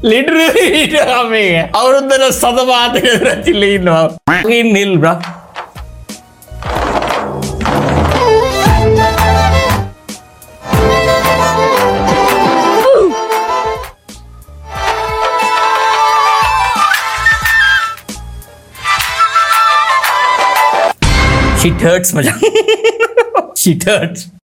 Literally ඊට මේ අවුරුද්දට සතපාතක රැචිල්ල ඉන්නවා. nil bro. Shit hurts मजा. Shit hurts.